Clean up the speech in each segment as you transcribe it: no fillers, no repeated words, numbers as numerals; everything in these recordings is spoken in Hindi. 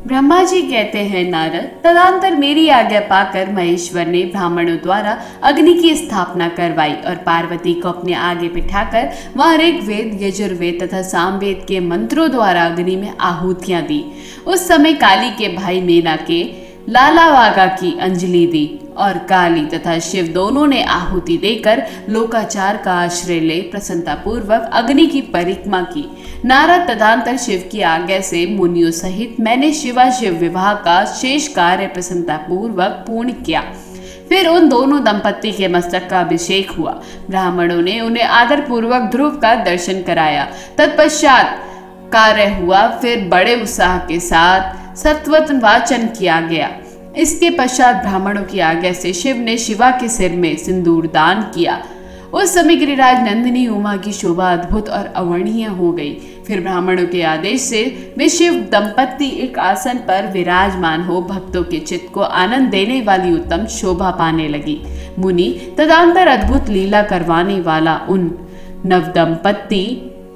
ब्रह्मा जी कहते हैं, नारद, तदंतर मेरी आज्ञा पाकर महेश्वर ने ब्राह्मणों द्वारा अग्नि की स्थापना करवाई और पार्वती को अपने आगे बिठाकर वहां ऋग्वेद, यजुर्वेद तथा सामवेद के मंत्रों द्वारा अग्नि में आहुतियां दी। उस समय काली के भाई मेना के लालावागा की अंजलि दी और काली तथा शिव दोनों ने आहुति देकर लोकाचार का आश्रय ले प्रसन्नतापूर्वक अग्नि की परिक्रमा की। नारद, तदंतर शिव की आज्ञा से मुनियों सहित मैंने शिवा शिव विवाह का शेष कार्य प्रसन्नतापूर्वक पूर्ण किया। फिर उन दोनों दंपत्ति के मस्तक का अभिषेक हुआ। ब्राह्मणों ने उन्हें आदर पूर्वक ध्रुव का दर्शन कराया। तत्पश्चात कार्य हुआ। फिर बड़े उत्साह के साथ सत्वत वाचन किया गया। इसके पश्चात ब्राह्मणों की आज्ञा से शिव ने शिवा के सिर में सिंदूर दान किया। उस समय गिरिराज नंदिनी उमा की शोभा अद्भुत और अवर्णीय हो गई। फिर ब्राह्मणों के आदेश से वे शिव दंपत्ति एक आसन पर विराजमान हो भक्तों के चित्त को आनंद देने वाली उत्तम शोभा पाने लगी। मुनि, तदंतर अद्भुत लीला करवाने वाला उन नव दंपत्ति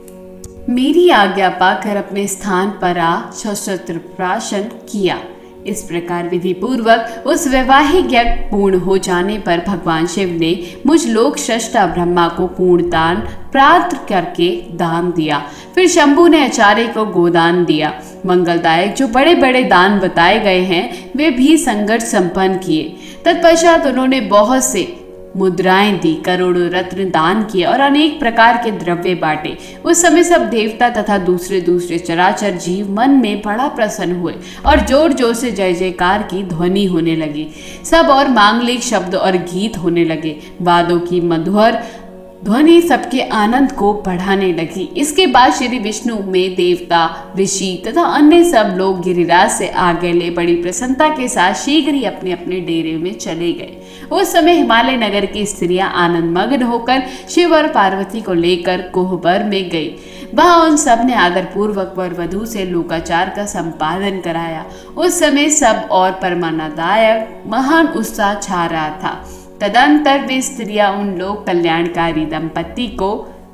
मेरी आज्ञा पाकर अपने स्थान पर आ सशस्त्र प्राशन किया। इस प्रकार विधि पूर्वक उस वैवाहिक यज्ञ पूर्ण हो जाने पर भगवान शिव ने मुझ लोक सृष्टा ब्रह्मा को पूर्ण दान प्राप्त करके दान दिया। फिर शंभु ने आचार्य को गोदान दिया। मंगलदायक जो बड़े बड़े दान बताए गए हैं वे भी संकट संपन्न किए। तत्पश्चात उन्होंने बहुत से मुद्राएं दी, करोड़ों रत्न दान किए और अनेक प्रकार के द्रव्य बांटे। उस समय सब देवता तथा दूसरे दूसरे चराचर जीव मन में बड़ा प्रसन्न हुए और जोर जोर से जय जयकार की ध्वनि होने लगी। सब और मांगलिक शब्द और गीत होने लगे। वादों की मधुर ध्वनि सबके आनंद को बढ़ाने लगी। इसके बाद श्री विष्णु में देवता, ऋषि तथा अन्य सब लोग गिरिराज से आगे ले बड़ी प्रसन्नता के साथ शीघ्र ही अपने अपने डेरे में चले गए। उस समय हिमालय नगर की स्त्रियां आनंद मग्न होकर शिव और पार्वती को लेकर कोहबर में गई। वहां उन सब ने आदर पूर्वक वर वधू से लोकाचार का संपादन कराया। उस समय सब और परमानंददायक महान उत्साह छा रहा था। तदंतर वे स्त्रियां उन लोक कल्याणकारी दंपत्ति को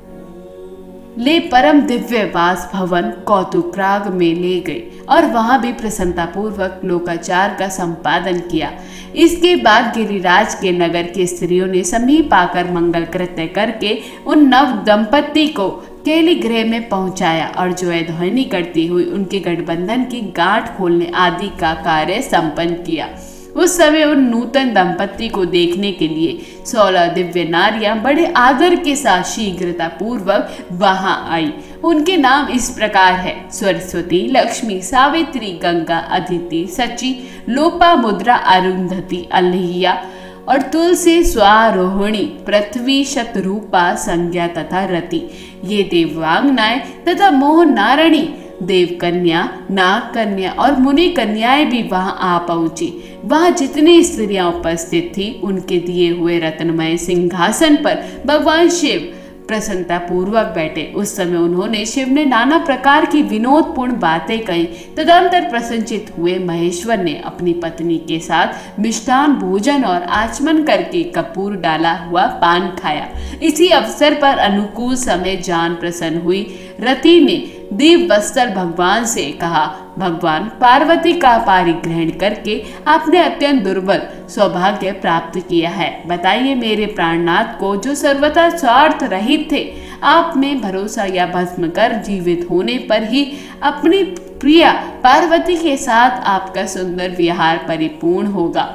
ले परम दिव्य वास भवन कौतुकराग में ले गए और वहां भी प्रसन्नतापूर्वक लोकाचार का संपादन किया। इसके बाद गिरिराज के नगर के स्त्रियों ने समीप आकर मंगल कृत्य करके उन नव दंपत्ति को केली गृह में पहुंचाया और जो ध्वनि करती हुई उनके गठबंधन की गांठ खोलने आदि का कार्य संपन्न किया। उस समय उन नूतन दंपत्ति को देखने के लिए 16 दिव्य नारियां बड़े आदर के साथ शीघ्रता पूर्वक वहां आई। उनके नाम इस प्रकार है: सरस्वती, लक्ष्मी, सावित्री, गंगा, अदिति, सची, लोपा, मुद्रा, अरुंधति, अल्हिया और तुलसी, स्वारोहिणी, पृथ्वी, शतरूपा, संज्ञा तथा रति। ये देवांगनाएं तथा मोह नारणी, देवकन्या, नाग कन्या और मुनि कन्याएं भी वहां आ पहुंची। वहां जितनी स्त्रियां उपस्थित थी उनके दिए हुए रत्नमय सिंहासन पर भगवान शिव प्रसन्नता पूर्वक बैठे। उस समय उन्होंने शिव ने नाना प्रकार की विनोदपूर्ण बातें कही। तदंतर प्रसन्नचित हुए महेश्वर ने अपनी पत्नी के साथ मिष्टान भोजन और आचमन करके कपूर डाला हुआ पान खाया। इसी अवसर पर अनुकूल समय जान प्रसन्न हुई रति ने दिव्य वस्त्र भगवान से कहा, भगवान, पार्वती का पारिग्रहण करके आपने अत्यंत दुर्बल सौभाग्य प्राप्त किया है। बताइए मेरे प्राणनाथ को, जो सर्वथा स्वार्थ रहित थे, आप में भरोसा या भस्म कर जीवित होने पर ही अपनी प्रिया पार्वती के साथ आपका सुंदर विहार परिपूर्ण होगा।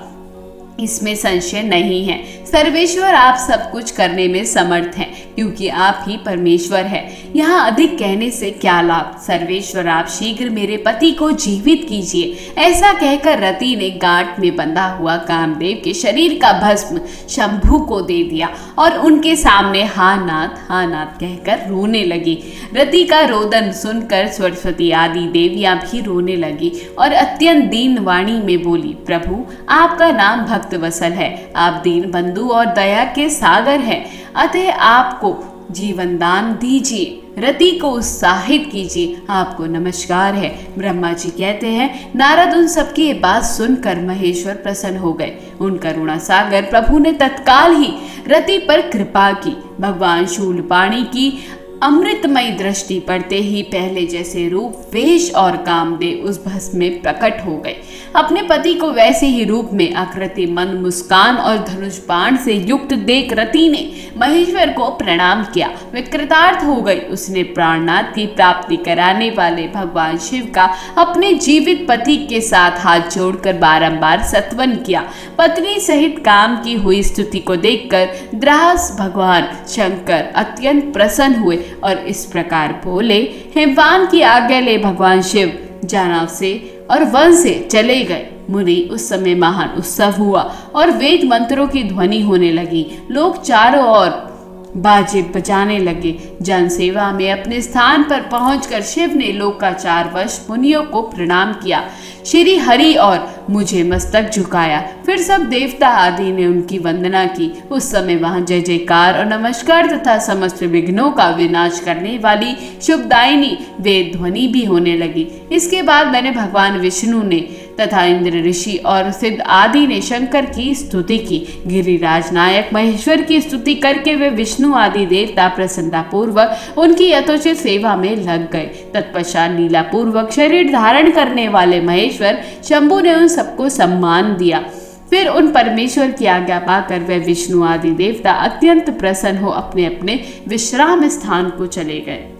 इसमें संशय नहीं है। सर्वेश्वर आप सब कुछ करने में समर्थ हैं, क्योंकि आप ही परमेश्वर हैं। यहाँ अधिक कहने से क्या लाभ। सर्वेश्वर आप शीघ्र मेरे पति को जीवित कीजिए। ऐसा कहकर रति ने गांठ में बंधा हुआ कामदेव के शरीर का भस्म शंभु को दे दिया और उनके सामने हा नाथ कहकर रोने लगी। रति का रोदन सुनकर सरस्वती आदि देवियां भी रोने लगी और अत्यंत दीन वाणी में बोली, प्रभु, आपका नाम भक्त वत्सल है। आप दीन बंधु और दया के सागर हैं, अतः आपको जीवन दान दीजिए, रति को उत्साहित कीजिए, आपको नमस्कार है। ब्रह्मा जी कहते हैं, नारद उन सबकी ये बात सुनकर महेश्वर प्रसन्न हो गए। उन करुणा सागर प्रभु ने तत्काल ही रति पर कृपा की। भगवान शूलपाणी की अमृतमयी दृष्टि पड़ते ही पहले जैसे रूप, वेश और कामदेव उस भस्म में प्रकट हो गए। अपने पति को वैसे ही रूप में आकृति मंद मुस्कान और धनुष बाण से युक्त देख रति ने महेश्वर को प्रणाम किया। वे कृतार्थ हो गई। उसने प्राणनाथ की प्राप्ति कराने वाले भगवान शिव का अपने जीवित पति के साथ हाथ जोड़कर बारंबार सत्वन किया। पत्नी सहित काम की हुई स्तुति को देखकर द्रास भगवान शंकर अत्यंत प्रसन्न हुए और इस प्रकार बोले, हिमवान की आज्ञा ले भगवान शिव जानव से और वन से चले गए। मुनि उस समय महान उत्सव हुआ और वेद मंत्रों की ध्वनि होने लगी। लोग चारों ओर बाजे बजाने लगे। जन सेवा में अपने स्थान पर पहुंचकर शिव ने लोकाचारवश मुनियों को प्रणाम किया। श्री हरि और मुझे मस्तक झुकाया। फिर सब देवता आदि ने उनकी वंदना की। उस समय वहां जय जयकार और नमस्कार तथा समस्त विघ्नों का विनाश करने वाली शुभदायिनी वेद ध्वनि भी होने लगी। इसके बाद मैंने भगवान विष्णु ने तथा इंद्र ऋषि और सिद्ध आदि ने शंकर की स्तुति की। गिरिराज नायक महेश्वर की स्तुति करके वे विष्णु आदि देवता प्रसन्नता पूर्वक उनकी यथोचित सेवा में लग गए। तत्पश्चात लीला पूर्वक शरीर धारण करने वाले महेश्वर शंभु ने उन सबको सम्मान दिया। फिर उन परमेश्वर की आज्ञा पाकर वे विष्णु आदि देवता अत्यंत प्रसन्न हो अपने अपने विश्राम स्थान को चले गए।